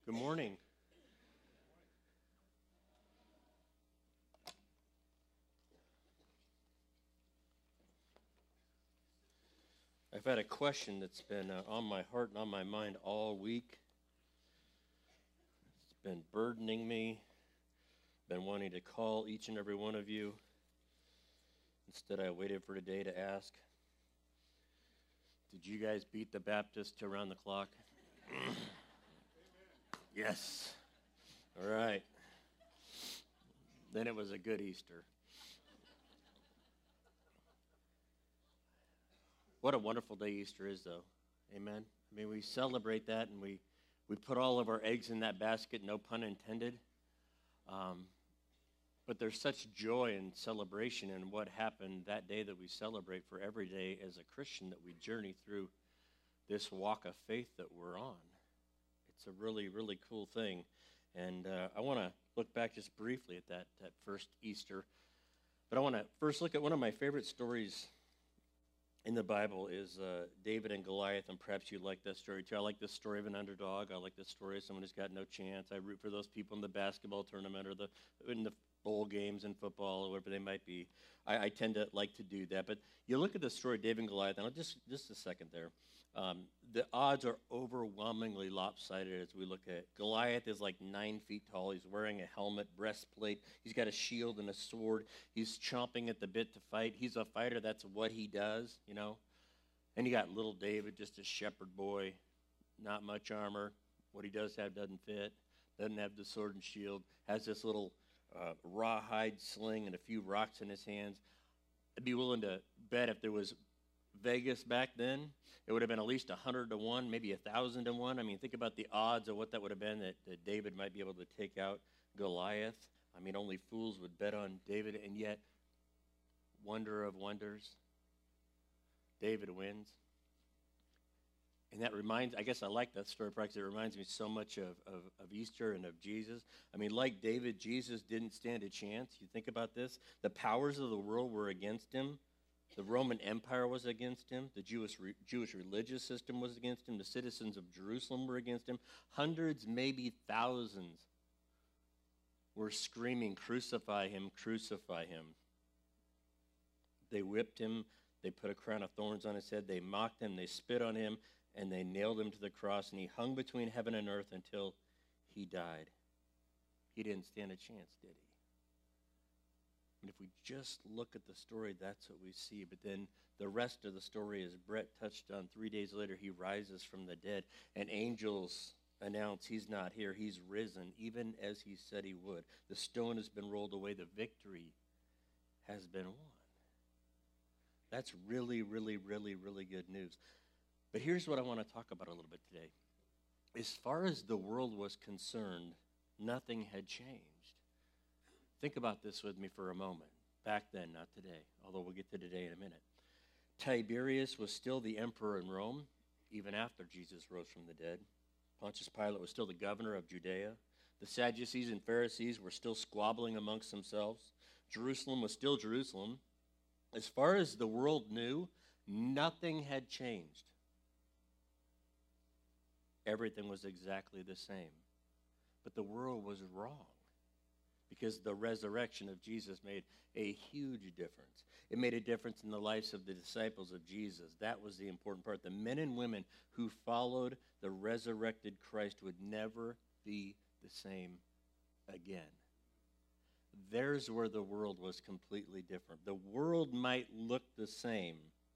Good morning. I've had a question that's been on my heart and on my mind all week. It's been burdening me. Been wanting to call each and every one of you. Instead, I waited for today to ask. Did you guys beat the Baptists to around the clock? Yes. All right. Then it was a good Easter. What a wonderful day Easter is, though. Amen. I mean, we celebrate that, and we put all of our eggs in that basket, no pun intended. But there's such joy and celebration in what happened that day that we celebrate for every day as a Christian that we journey through this walk of faith that we're on. It's a really, really cool thing. And I want to look back just briefly at that first Easter. But I want to first look at one of my favorite stories in the Bible is David and Goliath, and perhaps you like that story too. I like this story of an underdog. I like the story of someone who's got no chance. I root for those people in the basketball tournament or in the bowl games in football or whatever they might be. I tend to like to do that. But you look at the story of David and Goliath, and just a second there. The odds are overwhelmingly lopsided as we look at it. Goliath is like 9 feet tall. He's wearing a helmet, breastplate. He's got a shield and a sword. He's chomping at the bit to fight. He's a fighter. That's what he does, you know. And you got little David, just a shepherd boy, not much armor. What he does have doesn't fit. Doesn't have the sword and shield. Has this little rawhide sling and a few rocks in his hands. I'd be willing to bet if there was Vegas back then, it would have been at least 100 to 1, maybe 1,000 to 1. I mean, think about the odds of what that would have been that David might be able to take out Goliath. I mean, only fools would bet on David, and yet, wonder of wonders, David wins. And that reminds, I guess I like that story because it reminds me so much of Easter and of Jesus. I mean, like David, Jesus didn't stand a chance. You think about this. The powers of the world were against him. The Roman Empire was against him. The Jewish religious system was against him. The citizens of Jerusalem were against him. Hundreds, maybe thousands, were screaming, "Crucify him, crucify him." They whipped him. They put a crown of thorns on his head. They mocked him. They spit on him. And they nailed him to the cross. And he hung between heaven and earth until he died. He didn't stand a chance, did he? And if we just look at the story, that's what we see. But then the rest of the story, as Brett touched on, 3 days later, he rises from the dead. And angels announce he's not here. He's risen, even as he said he would. The stone has been rolled away. The victory has been won. That's really, really, really, really good news. But here's what I want to talk about a little bit today. As far as the world was concerned, nothing had changed. Think about this with me for a moment. Back then, not today, although we'll get to today in a minute. Tiberius was still the emperor in Rome, even after Jesus rose from the dead. Pontius Pilate was still the governor of Judea. The Sadducees and Pharisees were still squabbling amongst themselves. Jerusalem was still Jerusalem. As far as the world knew, nothing had changed. Everything was exactly the same. But the world was wrong because the resurrection of Jesus made a huge difference. It made a difference in the lives of the disciples of Jesus. That was the important part. The men and women who followed the resurrected Christ would never be the same again. There's where the world was completely different. The world might look the same,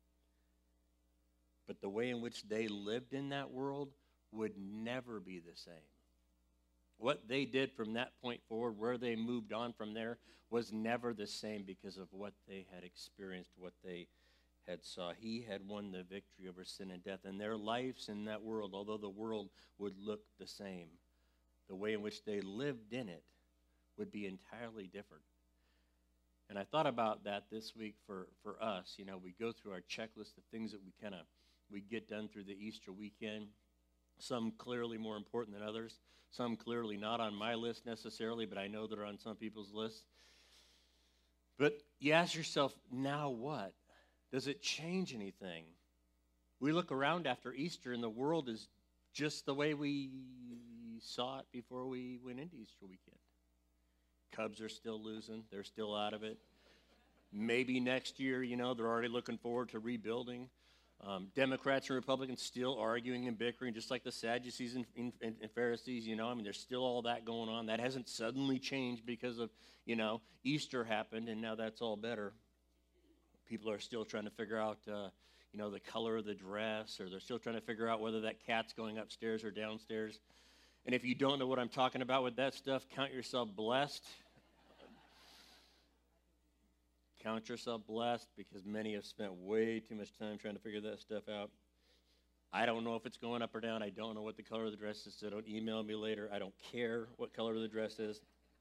but the way in which they lived in that world would never be the same. What they did from that point forward, where they moved on from there, was never the same because of what they had experienced, what they had saw. He had won the victory over sin and death. And their lives in that world, although the world would look the same, the way in which they lived in it would be entirely different. And I thought about that this week for us. You know, we go through our checklist of things that we get done through the Easter weekend. Some clearly more important than others. Some clearly not on my list necessarily, but I know they're on some people's lists. But you ask yourself, now what? Does it change anything? We look around after Easter and the world is just the way we we saw it before we went into Easter weekend. Cubs are still losing. They're still out of it. Maybe next year, they're already looking forward to rebuilding. Democrats and Republicans still arguing and bickering, just like the Sadducees and Pharisees, there's still all that going on. That hasn't suddenly changed because of, Easter happened, and now that's all better. People are still trying to figure out, the color of the dress, or they're still trying to figure out whether that cat's going upstairs or downstairs. And if you don't know what I'm talking about with that stuff, count yourself blessed. Count yourself blessed, because many have spent way too much time trying to figure that stuff out. I don't know if it's going up or down. I don't know what the color of the dress is, so don't email me later. I don't care what color the dress is.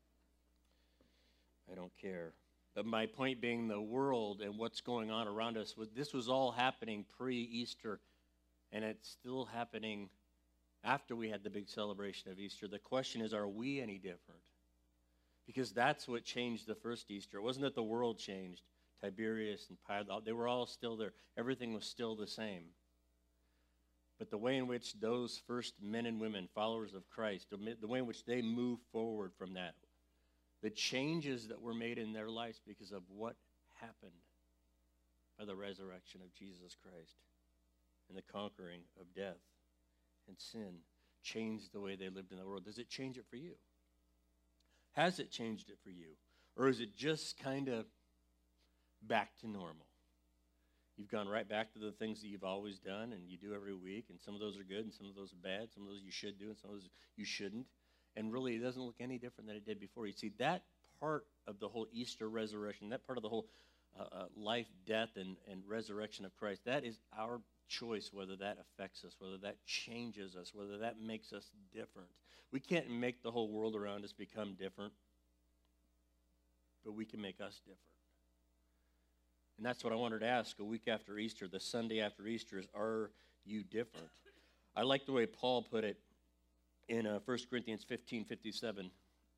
I don't care. But my point being, the world and what's going on around us, this was all happening pre-Easter, and it's still happening after we had the big celebration of Easter. The question is, are we any different? Because that's what changed the first Easter. It wasn't that the world changed. Tiberius and Pilate, they were all still there. Everything was still the same. But the way in which those first men and women, followers of Christ, the way in which they moved forward from that, the changes that were made in their lives because of what happened by the resurrection of Jesus Christ and the conquering of death and sin, changed the way they lived in the world. Does it change it for you? Has it changed it for you? Or is it just kind of back to normal? You've gone right back to the things that you've always done and you do every week, and some of those are good and some of those are bad. Some of those you should do and some of those you shouldn't. And really, it doesn't look any different than it did before. You see, that part of the whole Easter resurrection, that part of the whole life, death, and resurrection of Christ, that is our choice, whether that affects us, whether that changes us, whether that makes us different. We can't make the whole world around us become different, but we can make us different. And that's what I wanted to ask a week after Easter, the Sunday after Easter, is, are you different? I like the way Paul put it in 1 Corinthians 15:57.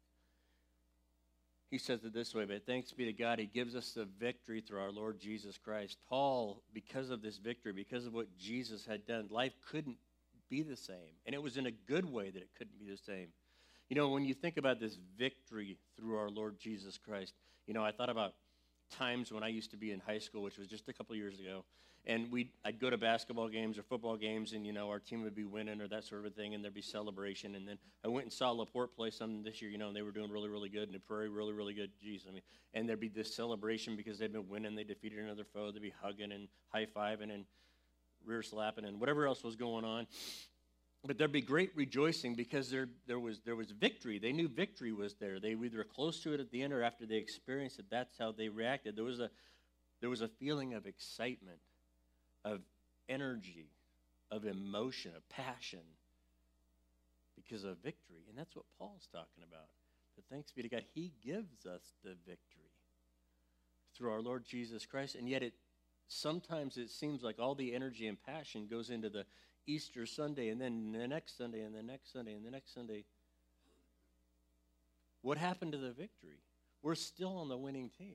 He says it this way, but thanks be to God, he gives us the victory through our Lord Jesus Christ. Paul, because of this victory, because of what Jesus had done, life couldn't be the same. And it was in a good way that it couldn't be the same. When you think about this victory through our Lord Jesus Christ, I thought about times when I used to be in high school, which was just a couple years ago, and I'd go to basketball games or football games, and our team would be winning or that sort of thing, and there'd be celebration. And then I went and saw LaPorte play something this year, and they were doing really, really good, and New Prairie really, really good. And there'd be this celebration because they'd been winning, they defeated another foe. They'd be hugging and high-fiving and rear slapping and whatever else was going on. But there'd be great rejoicing because there was victory. They knew victory was there. They were either close to it at the end or after they experienced it. That's how they reacted. There was a feeling of excitement, of energy, of emotion, of passion because of victory. And that's what Paul's talking about. But thanks be to God, he gives us the victory through our Lord Jesus Christ. And yet sometimes it seems like all the energy and passion goes into the Easter Sunday, and then the next Sunday, and the next Sunday, and the next Sunday. What happened to the victory? We're still on the winning team.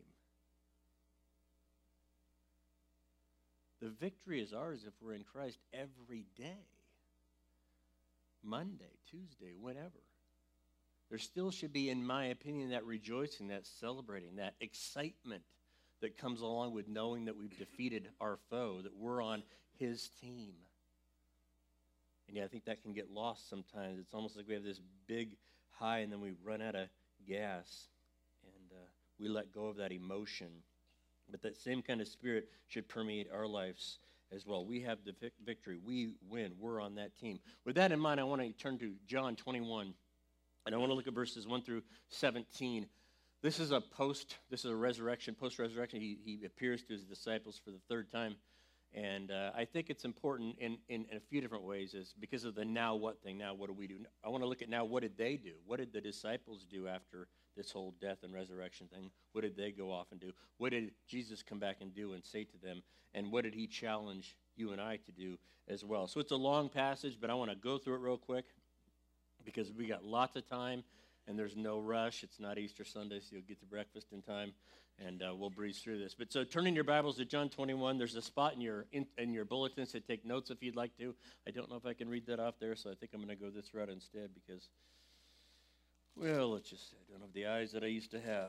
The victory is ours if we're in Christ every day. Monday, Tuesday, whenever. There still should be, in my opinion, that rejoicing, that celebrating, that excitement that comes along with knowing that we've defeated our foe, that we're on his team. And yeah, I think that can get lost sometimes. It's almost like we have this big high and then we run out of gas and we let go of that emotion. But that same kind of spirit should permeate our lives as well. We have the victory. We win. We're on that team. With that in mind, I want to turn to John 21, and I want to look at verses 1 through 17. This is a resurrection, post-resurrection. He appears to his disciples for the third time. And I think it's important in a few different ways, is because of the now what thing. Now what do we do? I want to look at now what did they do? What did the disciples do after this whole death and resurrection thing? What did they go off and do? What did Jesus come back and do and say to them? And what did he challenge you and I to do as well? So it's a long passage, but I want to go through it real quick because we got lots of time. and there's no rush. It's not Easter Sunday, so you'll get to breakfast in time, and we'll breeze through this. But so turning your Bibles to John 21, there's a spot in your bulletins to take notes if you'd like to. I don't know if I can read that off there, so I think I'm going to go this route instead because, well, let's just say I don't have the eyes that I used to have.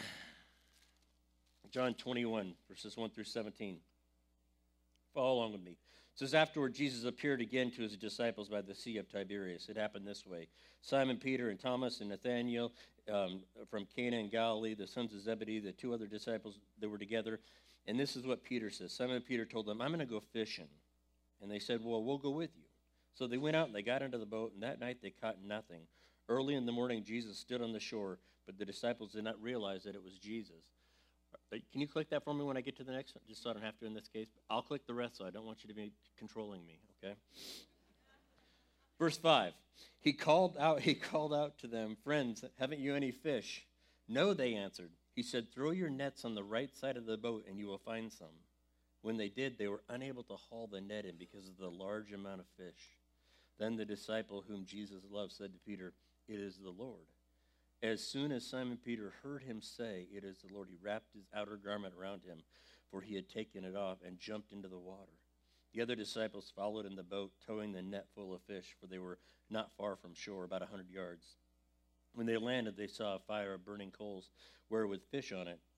John 21, verses 1 through 17. Follow along with me. It says, afterward, Jesus appeared again to his disciples by the Sea of Tiberias. It happened this way. Simon Peter and Thomas and Nathanael from Cana in Galilee, the sons of Zebedee, the two other disciples that were together. And this is what Peter says. Simon Peter told them, I'm going to go fishing. And they said, well, we'll go with you. So they went out and they got into the boat, and that night they caught nothing. Early in the morning, Jesus stood on the shore, but the disciples did not realize that it was Jesus. Can you click that for me when I get to the next one? Just so I don't have to in this case. I'll click the rest, so I don't want you to be controlling me, okay? Verse 5, he called out to them, friends, haven't you any fish? No, they answered. He said, throw your nets on the right side of the boat, and you will find some. When they did, they were unable to haul the net in because of the large amount of fish. Then the disciple whom Jesus loved said to Peter, it is the Lord. As soon as Simon Peter heard him say, it is the Lord, he wrapped his outer garment around him, for he had taken it off, and jumped into the water. The other disciples followed in the boat, towing the net full of fish, for they were not far from shore, about 100 yards. When they landed, they saw a fire of burning coals, with fish on it,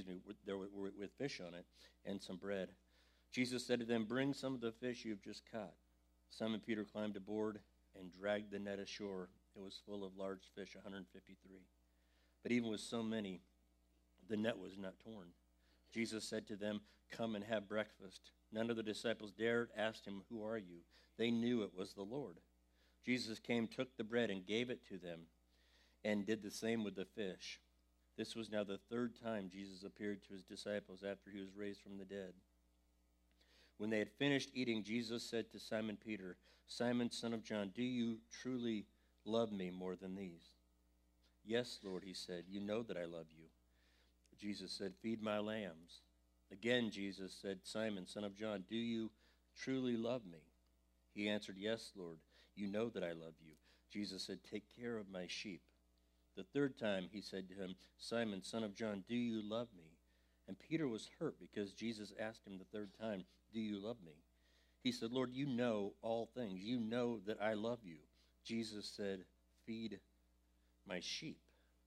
and some bread. Jesus said to them, bring some of the fish you have just caught. Simon Peter climbed aboard and dragged the net ashore. It was full of large fish, 153. But even with so many, the net was not torn. Jesus said to them, come and have breakfast. None of the disciples dared ask him, who are you? They knew it was the Lord. Jesus came, took the bread, and gave it to them, and did the same with the fish. This was now the third time Jesus appeared to his disciples after he was raised from the dead. When they had finished eating, Jesus said to Simon Peter, Simon, son of John, do you truly love me more than these? Yes, Lord, he said, you know that I love you. Jesus said, feed my lambs. Again, Jesus said, Simon, son of John, do you truly love me? He answered, yes, Lord, you know that I love you. Jesus said, take care of my sheep. The third time he said to him, Simon, son of John, do you love me? And Peter was hurt because Jesus asked him the third time, do you love me? He said, Lord, you know all things. You know that I love you. Jesus said, feed my sheep.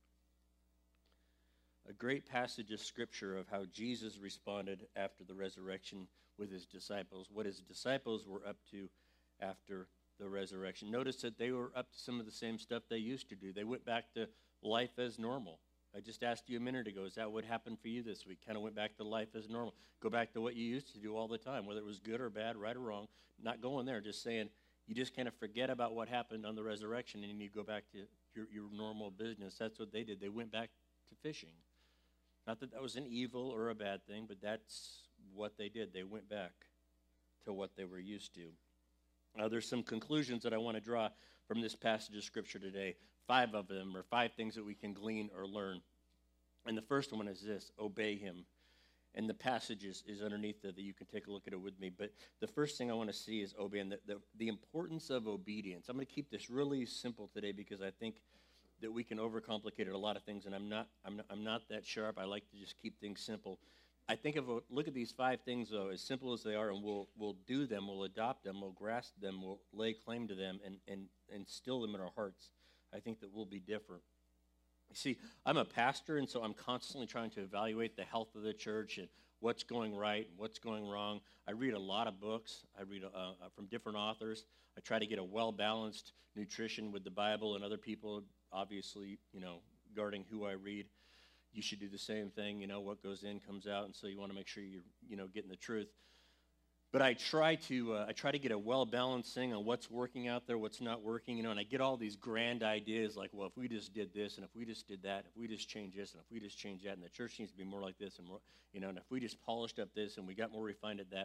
A great passage of scripture of how Jesus responded after the resurrection with his disciples, what his disciples were up to after the resurrection. Notice that they were up to some of the same stuff they used to do. They went back to life as normal. I just asked you a minute ago, is that what happened for you this week? Kind of went back to life as normal. Go back to what you used to do all the time, whether it was good or bad, right or wrong. Not going there, just saying you just kind of forget about what happened on the resurrection and you go back to your normal business. That's what they did. They went back to fishing. Not that that was an evil or a bad thing, but that's what they did. They went back to what they were used to. There's some conclusions that I want to draw from this passage of Scripture today. 5 of them, or 5 things that we can glean or learn. And the first one is this: obey him. And the passage is underneath that you can take a look at it with me. But the first thing I want to see is obey, and the importance of obedience. I'm going to keep this really simple today because I think that we can overcomplicate it a lot of things, and I'm not that sharp. I like to just keep things simple. I think look at these 5 things, though, as simple as they are, and we'll do them, we'll adopt them, we'll grasp them, we'll lay claim to them, and instill them in our hearts. I think that we'll be different. You see, I'm a pastor, and so I'm constantly trying to evaluate the health of the church and what's going right and what's going wrong. I read a lot of books. I read from different authors. I try to get a well-balanced nutrition with the Bible and other people, obviously, guarding who I read. You should do the same thing. What goes in comes out, and so you want to make sure you're getting the truth. But I try to get a well-balanced thing on what's working out there, what's not working, and I get all these grand ideas like, well, if we just did this, and if we just did that, if we just change this, and if we just change that, and the church needs to be more like this, and more, and if we just polished up this, and we got more refined at that,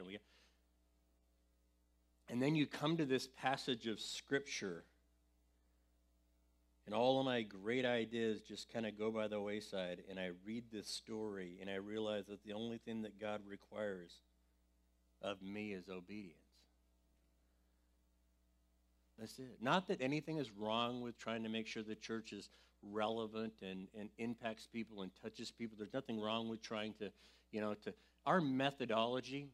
and then you come to this passage of Scripture, and all of my great ideas just kind of go by the wayside, and I read this story, and I realize that the only thing that God requires of me is obedience. That's it. Not that anything is wrong with trying to make sure the church is relevant and impacts people and touches people. There's nothing wrong with trying to, our methodology,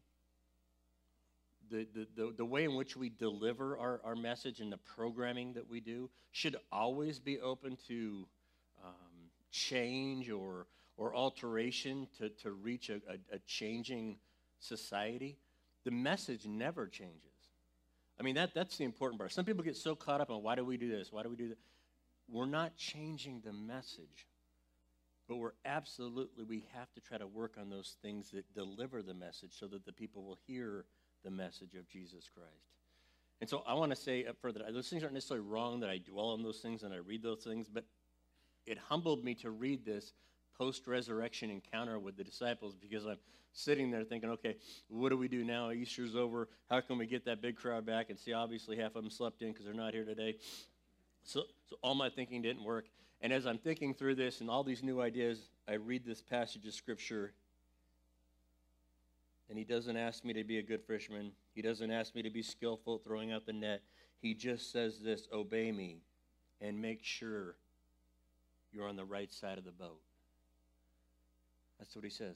the way in which we deliver our message and the programming that we do should always be open to change or alteration to reach a changing society. The message never changes. I mean, that's the important part. Some people get so caught up on why do we do this? Why do we do that? We're not changing the message, but we have to try to work on those things that deliver the message so that the people will hear the message of Jesus Christ. And so I want to say up further, those things aren't necessarily wrong that I dwell on those things and I read those things, but it humbled me to read this post-resurrection encounter with the disciples because I'm sitting there thinking, okay, what do we do now? Easter's over. How can we get that big crowd back? And see, obviously half of them slept in because they're not here today. So all my thinking didn't work. And as I'm thinking through this and all these new ideas, I read this passage of Scripture, and he doesn't ask me to be a good fisherman. He doesn't ask me to be skillful at throwing out the net. He just says this, obey me and make sure you're on the right side of the boat. That's what he says.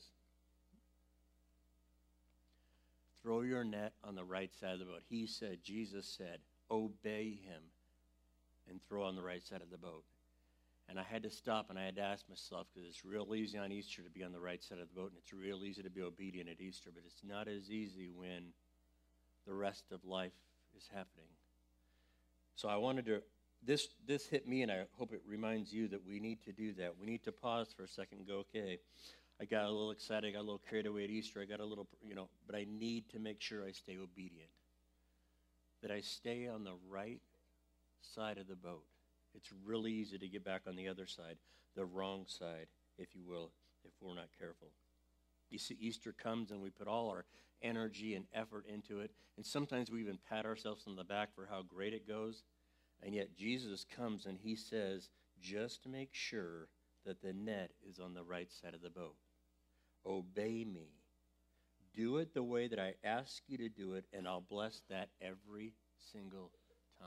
Throw your net on the right side of the boat. He said, Jesus said, obey him and throw on the right side of the boat. And I had to stop and I had to ask myself, because it's real easy on Easter to be on the right side of the boat, and it's real easy to be obedient at Easter, but it's not as easy when the rest of life is happening. So I wanted to, this hit me, and I hope it reminds you that we need to do that. We need to pause for a second and go, okay, I got a little excited, I got a little carried away at Easter, I got a little, but I need to make sure I stay obedient, that I stay on the right side of the boat. It's really easy to get back on the other side, the wrong side, if you will, if we're not careful. You see, Easter comes and we put all our energy and effort into it, and sometimes we even pat ourselves on the back for how great it goes, and yet Jesus comes and he says, just make sure that the net is on the right side of the boat. Obey me. Do it the way that I ask you to do it, and I'll bless that every single time.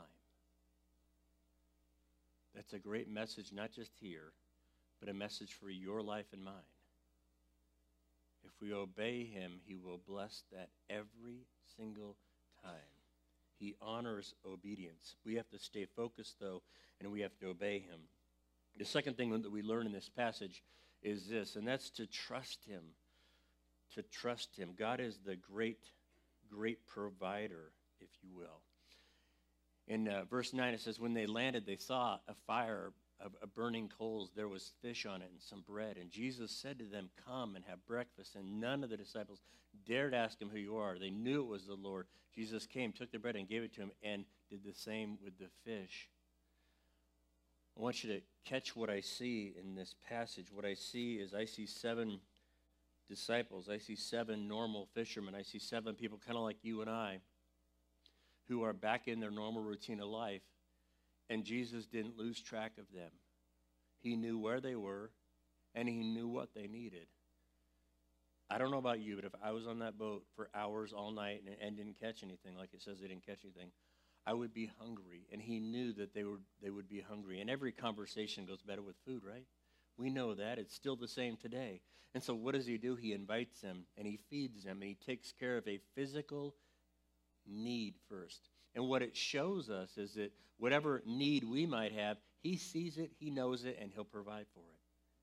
That's a great message, not just here, but a message for your life and mine. If we obey him, he will bless that every single time. He honors obedience. We have to stay focused, though, and we have to obey him. The second thing that we learn in this passage is this, and that's to trust him. To trust him. God is the great, great provider, if you will. In verse 9, it says, when they landed, they saw a fire of burning coals. There was fish on it and some bread. And Jesus said to them, come and have breakfast. And none of the disciples dared ask him who you are. They knew it was the Lord. Jesus came, took the bread and gave it to him, and did the same with the fish. I want you to catch what I see in this passage. What I see is I see 7 disciples. I see 7 normal fishermen. I see 7 people kind of like you and I, who are back in their normal routine of life, and Jesus didn't lose track of them. He knew where they were, and he knew what they needed. I don't know about you, but if I was on that boat for hours all night and didn't catch anything, like it says they didn't catch anything, I would be hungry, and he knew that they would be hungry. And every conversation goes better with food, right? We know that. It's still the same today. And so what does he do? He invites them, and he feeds them, and he takes care of a physical need first. And what it shows us is that whatever need we might have, he sees it, he knows it, and he'll provide for it.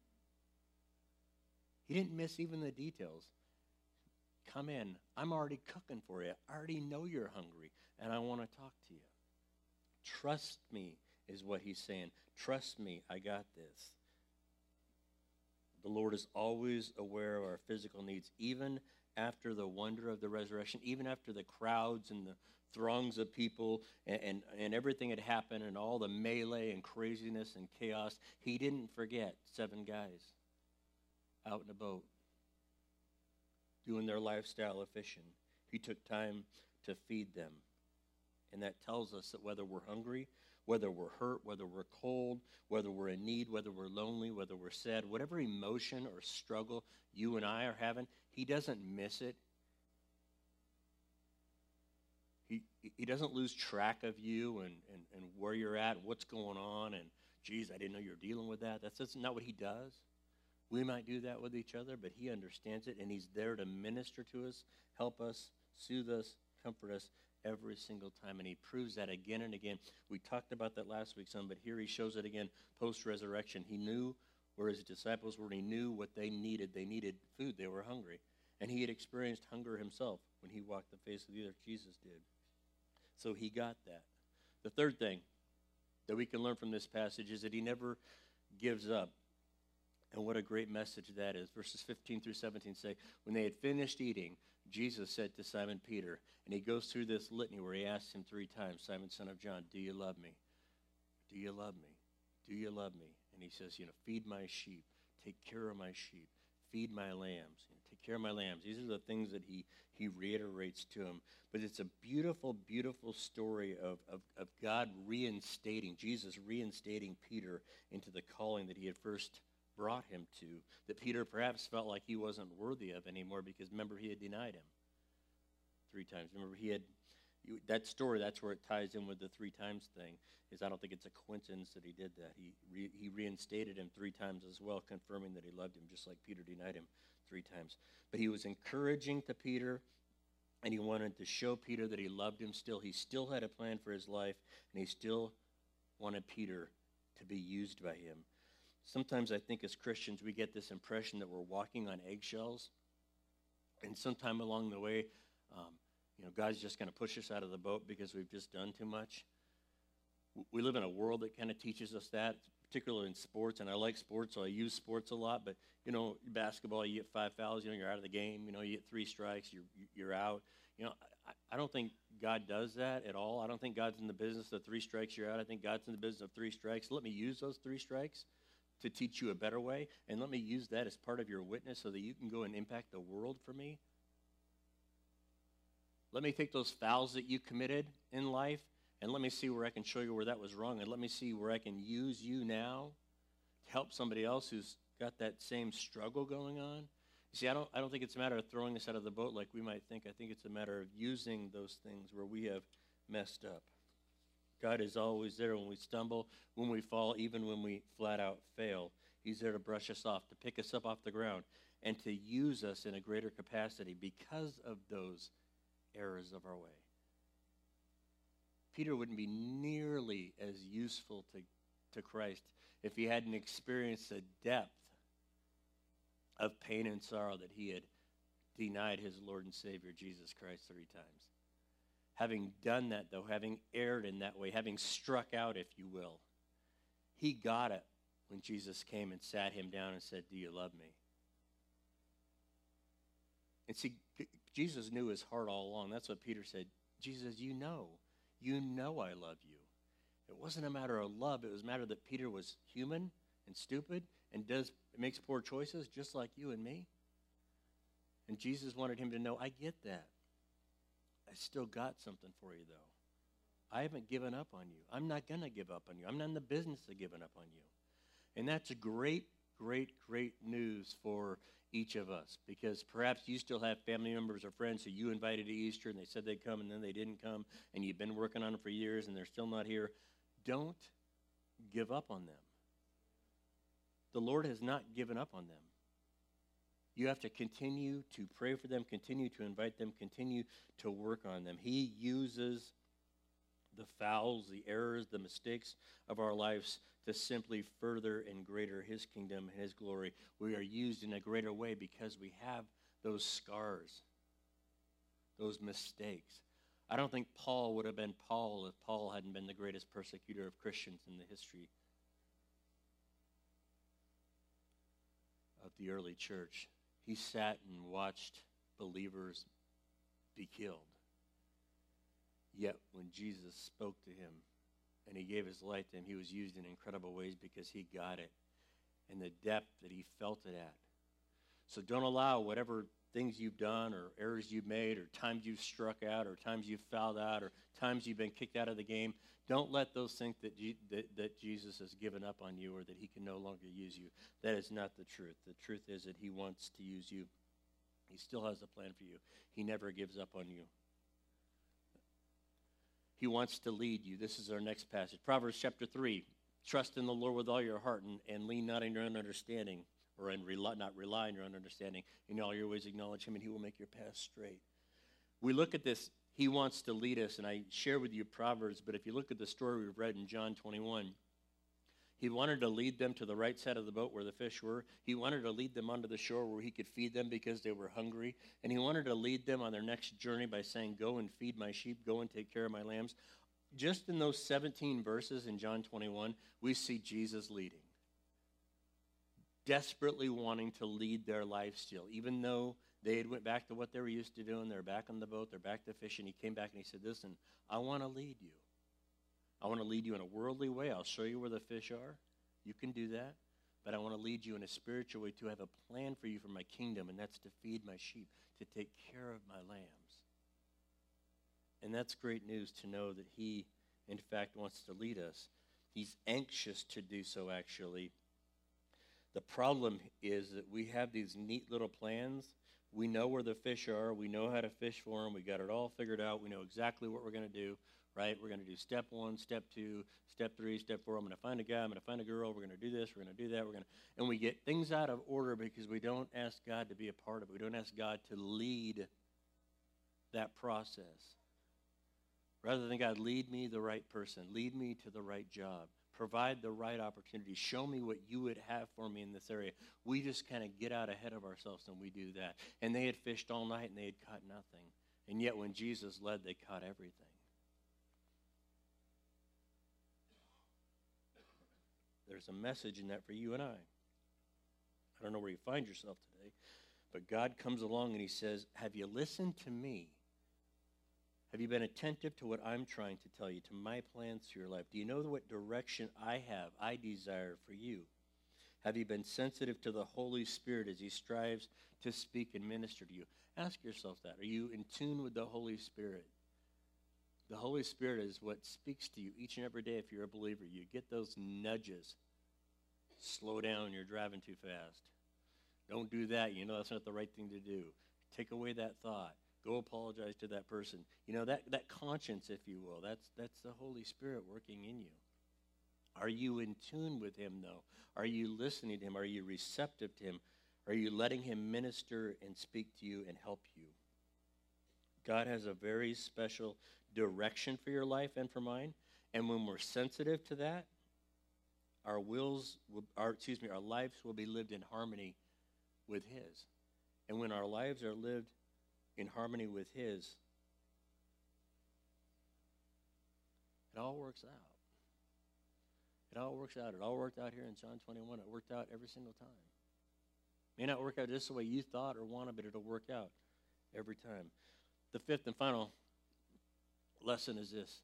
He didn't miss even the details. Come in. I'm already cooking for you. I already know you're hungry, and I want to talk to you. Trust me is what he's saying. Trust me, I got this. The Lord is always aware of our physical needs, even after the wonder of the resurrection, even after the crowds and the throngs of people and everything had happened and all the melee and craziness and chaos. He didn't forget 7 guys out in a boat doing their lifestyle of fishing. He took time to feed them. And that tells us that whether we're hungry, whether we're hurt, whether we're cold, whether we're in need, whether we're lonely, whether we're sad, whatever emotion or struggle you and I are having, he doesn't miss it. he doesn't lose track of you and where you're at and what's going on. And, geez, I didn't know you were dealing with that. That's not what he does. We might do that with each other, but he understands it, and he's there to minister to us, help us, soothe us, comfort us every single time, and he proves that again and again. We talked about that last week some, but here he shows it again post-resurrection. He knew where his disciples were, and he knew what they needed. They needed food. They were hungry, and he had experienced hunger himself when he walked the face of the earth. Jesus did. So he got that. The third thing that we can learn from this passage is that he never gives up. And what a great message that is. Verses 15 through 17 say, when they had finished eating, Jesus said to Simon Peter, and he goes through this litany where he asks him 3 times, Simon, son of John, do you love me? Do you love me? Do you love me? And he says, feed my sheep, take care of my sheep, feed my lambs, take care of my lambs. These are the things that he reiterates to him. But it's a beautiful, beautiful story of God reinstating, Jesus reinstating Peter into the calling that he had first brought him to, that Peter perhaps felt like he wasn't worthy of anymore because, remember, he had denied him 3 times. Remember, that story, that's where it ties in with the 3 times thing, is I don't think it's a coincidence that he did that. He reinstated him 3 times as well, confirming that he loved him, just like Peter denied him 3 times. But he was encouraging to Peter, and he wanted to show Peter that he loved him still. He still had a plan for his life, and he still wanted Peter to be used by him. Sometimes I think as Christians we get this impression that we're walking on eggshells, and sometime along the way, God's just going to push us out of the boat because we've just done too much. We live in a world that kind of teaches us that, particularly in sports, and I like sports, so I use sports a lot. But basketball, you get 5 fouls, you're out of the game. You get 3 strikes, you're out. I don't think God does that at all. I don't think God's in the business of 3 strikes, you're out. I think God's in the business of 3 strikes. Let me use those 3 strikes to teach you a better way, and let me use that as part of your witness so that you can go and impact the world for me. Let me take those fouls that you committed in life, and let me see where I can show you where that was wrong, and let me see where I can use you now to help somebody else who's got that same struggle going on. You see, I don't think it's a matter of throwing us out of the boat like we might think. I think it's a matter of using those things where we have messed up. God is always there when we stumble, when we fall, even when we flat out fail. He's there to brush us off, to pick us up off the ground, and to use us in a greater capacity because of those errors of our way. Peter wouldn't be nearly as useful to Christ if he hadn't experienced the depth of pain and sorrow that he had denied his Lord and Savior, Jesus Christ, 3 times. Having done that, though, having erred in that way, having struck out, if you will, he got it when Jesus came and sat him down and said, do you love me? And see, Jesus knew his heart all along. That's what Peter said. Jesus, you know I love you. It wasn't a matter of love. It was a matter that Peter was human and stupid and makes poor choices just like you and me. And Jesus wanted him to know, I get that. I still got something for you, though. I haven't given up on you. I'm not going to give up on you. I'm not in the business of giving up on you. And that's a great, great, great news for each of us, because perhaps you still have family members or friends who you invited to Easter and they said they'd come and then they didn't come, and you've been working on them for years and they're still not here. Don't give up on them. The Lord has not given up on them. You have to continue to pray for them, continue to invite them, continue to work on them. He uses the fouls, the errors, the mistakes of our lives to simply further and greater his kingdom and his glory. We are used in a greater way because we have those scars, those mistakes. I don't think Paul would have been Paul if Paul hadn't been the greatest persecutor of Christians in the history of the early church. He sat and watched believers be killed. Yet when Jesus spoke to him and he gave his life to him, he was used in incredible ways because he got it and the depth that he felt it at. So don't allow whatever things you've done or errors you've made or times you've struck out or times you've fouled out or times you've been kicked out of the game. Don't let those think that Jesus has given up on you or that he can no longer use you. That is not the truth. The truth is that he wants to use you. He still has a plan for you. He never gives up on you. He wants to lead you. This is our next passage. Proverbs chapter 3. Trust in the Lord with all your heart and lean not on your own understanding, or not rely on your own understanding. In all your ways acknowledge him, and he will make your path straight. We look at this. He wants to lead us, and I share with you Proverbs, but if you look at the story we've read in John 21, he wanted to lead them to the right side of the boat where the fish were. He wanted to lead them onto the shore where he could feed them because they were hungry. And he wanted to lead them on their next journey by saying, go and feed my sheep, go and take care of my lambs. Just in those 17 verses in John 21, we see Jesus leading. Desperately wanting to lead their life still. Even though they had went back to what they were used to doing, they're back on the boat, they're back to fishing. He came back and he said, listen, I want to lead you. I want to lead you in a worldly way. I'll show you where the fish are. You can do that. But I want to lead you in a spiritual way to have a plan for you for my kingdom, and that's to feed my sheep, to take care of my lambs. And that's great news to know that he, in fact, wants to lead us. He's anxious to do so, actually. The problem is that we have these neat little plans. We know where the fish are. We know how to fish for them. We got it all figured out. We know exactly what we're going to do. Right? We're going to do step 1, step 2, step 3, step 4. I'm going to find a guy. I'm going to find a girl. We're going to do this. We're going to do that. And we get things out of order because we don't ask God to be a part of it. We don't ask God to lead that process. Rather than God, lead me the right person. Lead me to the right job. Provide the right opportunity. Show me what you would have for me in this area. We just kind of get out ahead of ourselves and we do that. And they had fished all night and they had caught nothing. And yet when Jesus led, they caught everything. There's a message in that for you and I. I don't know where you find yourself today, but God comes along and he says, have you listened to me? Have you been attentive to what I'm trying to tell you, to my plans for your life? Do you know what direction I desire for you? Have you been sensitive to the Holy Spirit as he strives to speak and minister to you? Ask yourself that. Are you in tune with the Holy Spirit? The Holy Spirit is what speaks to you each and every day if you're a believer. You get those nudges. Slow down, you're driving too fast. Don't do that. You know that's not the right thing to do. Take away that thought. Go apologize to that person. You know, that conscience, if you will, that's the Holy Spirit working in you. Are you in tune with him, though? Are you listening to him? Are you receptive to him? Are you letting him minister and speak to you and help you? God has a very special direction for your life and for mine. And when we're sensitive to that, our lives will be lived in harmony with his. And when our lives are lived in harmony with his, it all works out. It all works out. It all worked out here in John 21. It worked out every single time. It may not work out just the way you thought or wanted, but it'll work out every time. The fifth and final lesson is this.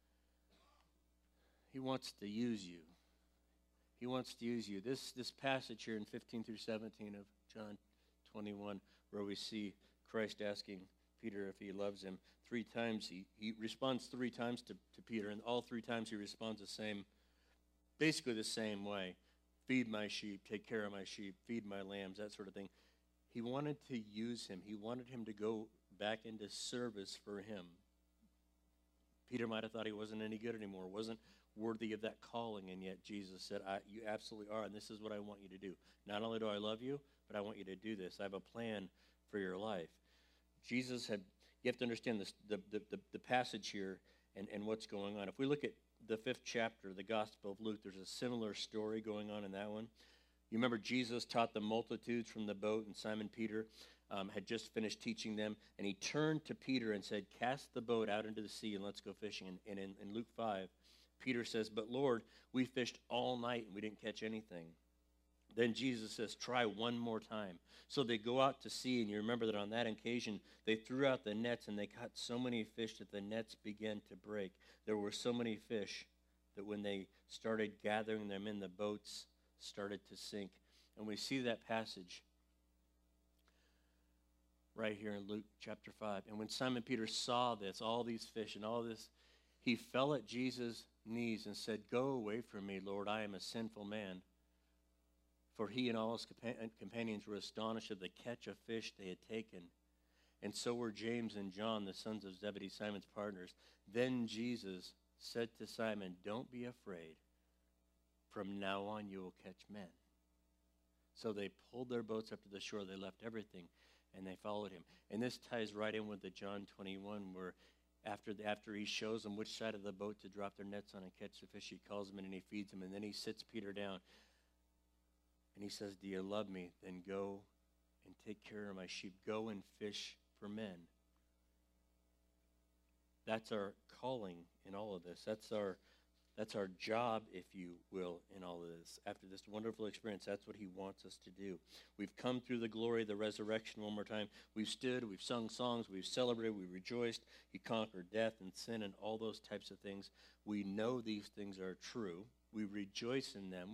He wants to use you. He wants to use you. This passage here in 15 through 17 of John 21, where we see Christ asking Peter if he loves him 3 times. He responds 3 times to Peter, and all 3 times he responds basically the same way. Feed my sheep, take care of my sheep, feed my lambs, that sort of thing. He wanted to use him. He wanted him to go back into service for him. Peter might have thought he wasn't any good anymore, wasn't worthy of that calling, and yet Jesus said, you absolutely are, and this is what I want you to do. Not only do I love you, but I want you to do this. I have a plan for your life. You have to understand this, the passage here and what's going on. If we look at the 5th chapter, the Gospel of Luke, there's a similar story going on in that one. You remember Jesus taught the multitudes from the boat, and Simon Peter had just finished teaching them, and he turned to Peter and said, cast the boat out into the sea and let's go fishing. And in Luke 5, Peter says, but Lord, we fished all night and we didn't catch anything. Then Jesus says, try one more time. So they go out to sea, and you remember that on that occasion, they threw out the nets, and they caught so many fish that the nets began to break. There were so many fish that when they started gathering them in, the boats started to sink. And we see that passage right here in Luke chapter 5. And when Simon Peter saw this, all these fish and all this, he fell at Jesus' knees and said, go away from me, Lord, I am a sinful man. For he and all his companions were astonished at the catch of fish they had taken. and so were James and John, the sons of Zebedee, Simon's partners. Then Jesus said to Simon, don't be afraid. From now on you will catch men. So they pulled their boats up to the shore. They left everything, and they followed him. And this ties right in with the John 21, where after he shows them which side of the boat to drop their nets on and catch the fish, he calls them in and he feeds them. And then he sits Peter down, and he says, do you love me? Then go and take care of my sheep. Go and fish for men. That's our calling in all of this. That's our job, if you will, in all of this. After this wonderful experience, that's what he wants us to do. We've come through the glory of the resurrection one more time. We've stood, we've sung songs, we've celebrated, we've rejoiced. He conquered death and sin and all those types of things. We know these things are true. We rejoice in them.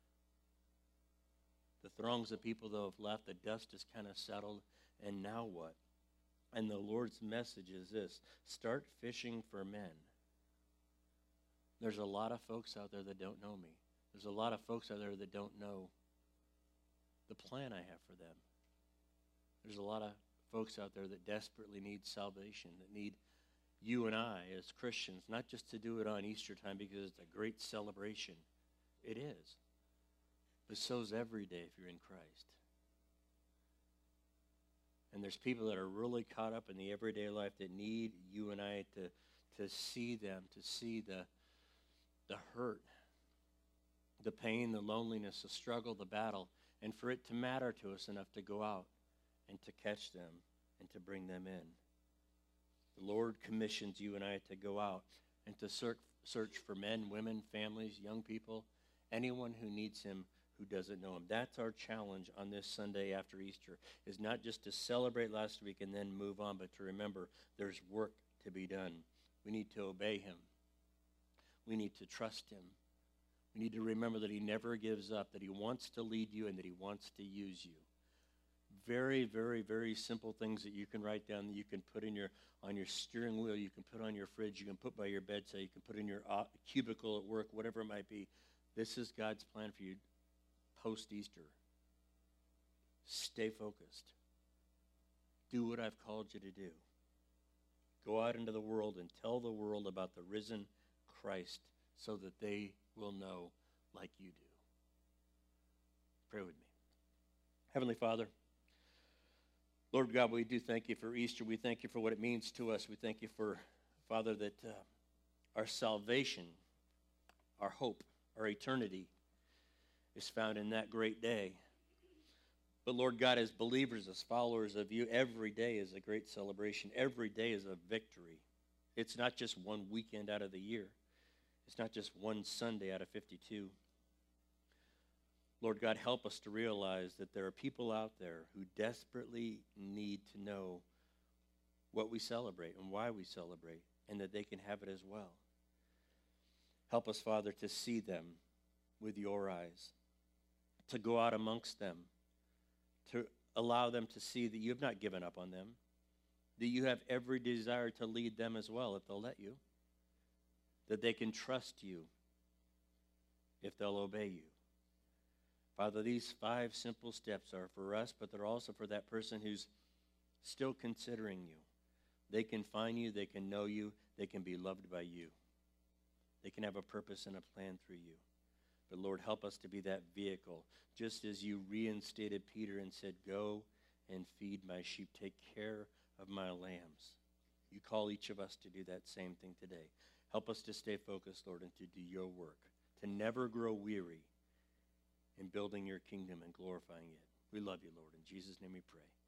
The throngs of people, though, have left. The dust is kind of settled. And now what? And the Lord's message is this: start fishing for men. There's a lot of folks out there that don't know me. There's a lot of folks out there that don't know the plan I have for them. There's a lot of folks out there that desperately need salvation, that need you and I as Christians, not just to do it on Easter time because it's a great celebration. It is. But so's every day if you're in Christ. And there's people that are really caught up in the everyday life that need you and I to see them, to see the hurt, the pain, the loneliness, the struggle, the battle, and for it to matter to us enough to go out and to catch them and to bring them in. The Lord commissions you and I to go out and to search for men, women, families, young people, anyone who needs him who doesn't know him. That's our challenge on this Sunday after Easter, is not just to celebrate last week and then move on, but to remember there's work to be done. We need to obey him. We need to trust him. We need to remember that he never gives up, that he wants to lead you and that he wants to use you. Very, very, very simple things that you can write down, that you can put on your steering wheel, you can put on your fridge, you can put by your bedside, you can put in your cubicle at work, whatever it might be. This is God's plan for you post-Easter. Stay focused. Do what I've called you to do. Go out into the world and tell the world about the risen Christ so that they will know like you do. Pray with me. Heavenly Father, Lord God, we do thank you for Easter. We thank you for what it means to us. We thank you for, Father, that our salvation, our hope, our eternity is found in that great day. But Lord God, as believers, as followers of you, every day is a great celebration. Every day is a victory. It's not just one weekend out of the year. It's not just one Sunday out of 52. Lord God, help us to realize that there are people out there who desperately need to know what we celebrate and why we celebrate, and that they can have it as well. Help us, Father, to see them with your eyes, to go out amongst them, to allow them to see that you have not given up on them, that you have every desire to lead them as well if they'll let you, that they can trust you if they'll obey you. Father, these 5 simple steps are for us, but they're also for that person who's still considering you. They can find you, they can know you, they can be loved by you. They can have a purpose and a plan through you. But Lord, help us to be that vehicle, just as you reinstated Peter and said, go and feed my sheep, take care of my lambs. You call each of us to do that same thing today. Help us to stay focused, Lord, and to do your work, to never grow weary in building your kingdom and glorifying it. We love you, Lord. In Jesus' name we pray.